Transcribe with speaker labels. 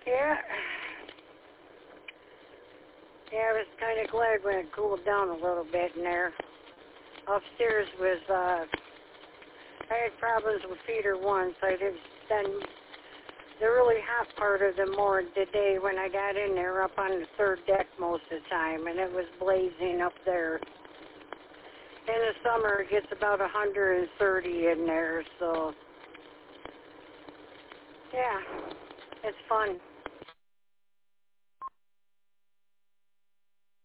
Speaker 1: Yeah. Yeah, I was kind of glad when it cooled down a little bit in there. Upstairs was, I had problems with feeder once. I did spend the really hot part of the day when I got in there up on the third deck most of the time, and it was blazing up there. In the summer, it gets about 130 in there, so, yeah, it's fun.